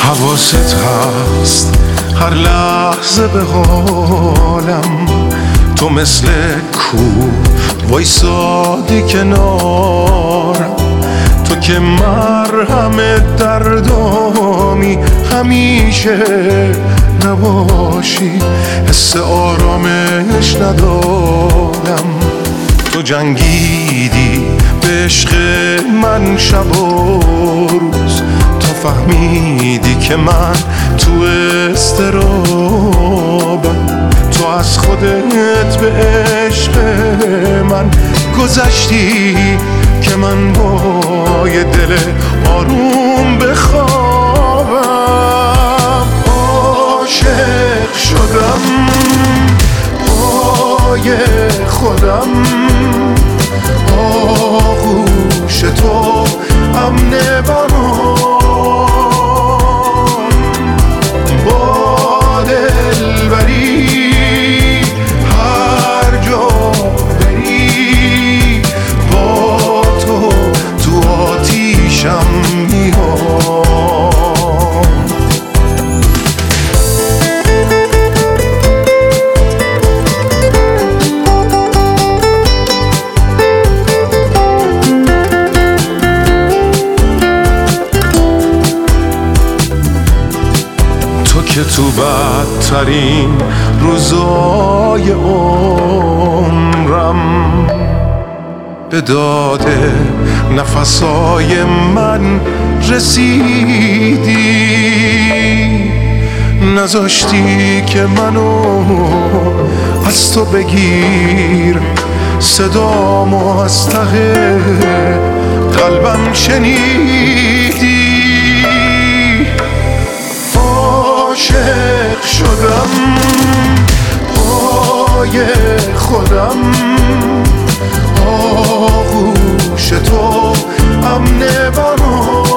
حواست هست هر لحظه به حالم، تو مثل کوه وایسادی کنارم، تو که مرهم دردامی همیشه نباشی، حس آرامش ندارم. تو جنگیدی به عشق من شب و روز، تو فهمیدی که من تو اضطرابم، تو از خودت به عشق من گذشتی که من با یه دل آروم بخوابم. عاشق شدم پای خودم، آغوش تو امن برام، با دلبری هر جا بری، با تو آتیشم میام. که تو بدترین روزای عمرم به داد نفسای من رسیدی، نذاشتی که منو از تو بگیر، صدامو از ته قلبم شنیدی. عاشق شدم پای خودم، آغوش تو امن برام،